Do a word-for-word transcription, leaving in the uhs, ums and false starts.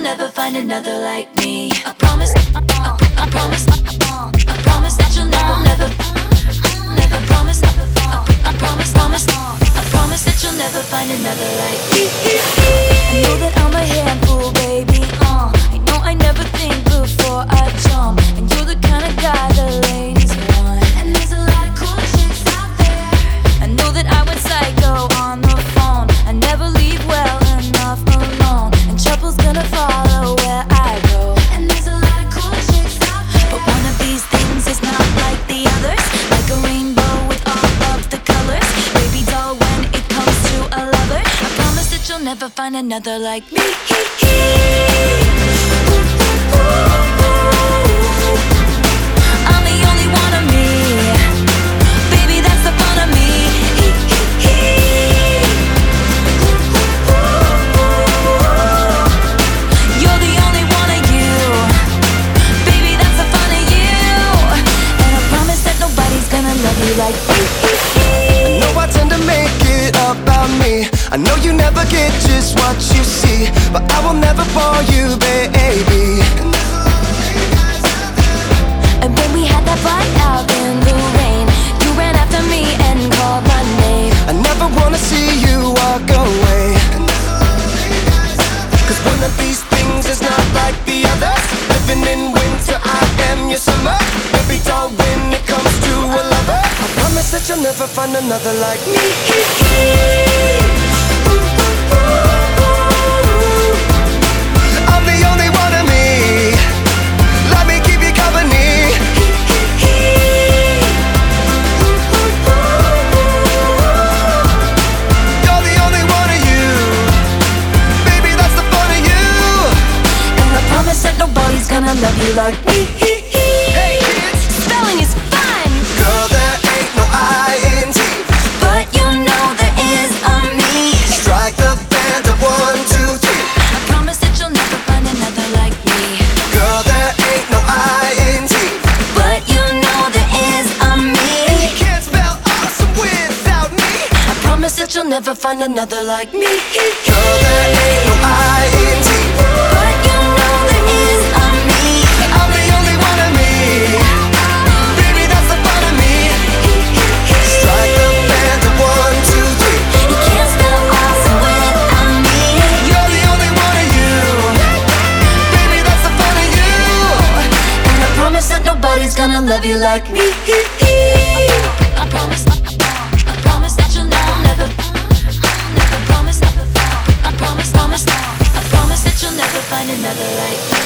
never find another like me. I promise, I, I promise, I promise that you'll never, never, never promise, I, I promise, promise, I promise that you'll never find another like me. I know that I'm a handful, baby. Uh, I know I never think before I jump, and you're the kind of guy the ladies want. And there's a lot of cool chicks out there. I know that I went psycho on the phone. I never leave well enough alone, and trouble's gonna follow where I go. And there's a lot of cool chicks out there, but one of these things is not like the others. Like a rainbow with all of the colors. Baby doll, when it comes to a lover, I promise that you'll never find another like me. I'm the only one of me. Baby, that's the fun of me. You're the only one of you. Baby, that's the fun of you. And I promise that nobody's gonna love you like me. I know I tend to make it about me. I know you never get just what you see, but I will never bore you, baby. And when we had that fight out in the rain, you ran after me and called my name. I never wanna see you walk away, cause one of these things is not like the others. Living in winter, I am your summer. Baby doll, when it comes to a lover, I promise that you'll never find another like me. I'm the only one of me. Let me keep you company. You're the only one of you. Baby, that's the fun of you. And I promise that nobody's gonna love you like me. Hey kids, Spelling is fun, girl, there ain't no I N G, but you know there is a me. strike the band of one, two, three. I promise that you'll never find another like me. Girl, there ain't no I N G, But you know there is a you me. can't spell awesome without me. I promise that you'll never find another like me. Girl, there ain't no I N G, But you know there is a me. I'm the only one of me. Baby, that's the fun of me. Strike the band of one, two, three. You can't spell awesome without me. You're the only one of you. Baby, that's the fun of you. And I promise that nobody's gonna love you like me. I promise, I promise that you'll never, never, never promise, I promise, promise, I promise that you'll never find another like me.